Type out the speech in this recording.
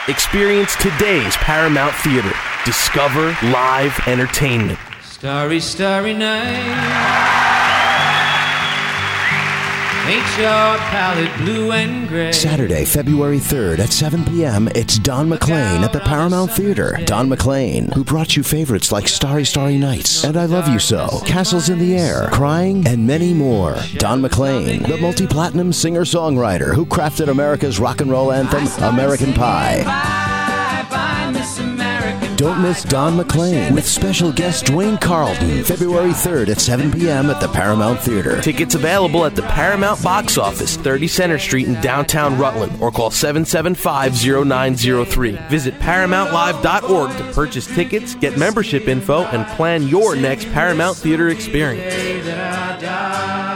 Experience today's Paramount Theater. Discover live entertainment. Starry, starry night. Paint your palette blue and gray. Saturday, February 3rd at 7 p.m., it's Don McLean at the Paramount Theater. Don McLean, who brought you favorites like Starry, Starry Nights and I Love You So, Castles in the Air, Crying, and many more. Don McLean, the multi-platinum singer-songwriter who crafted America's rock and roll anthem, American Pie. Bye, Miss America. Don't miss Don McLean with special guest Dwayne Carlton, February 3rd at 7 p.m. at the Paramount Theater. Tickets available at the Paramount Box Office, 30 Center Street in downtown Rutland, or call 775-0903. Visit ParamountLive.org to purchase tickets, get membership info, and plan your next Paramount Theater experience.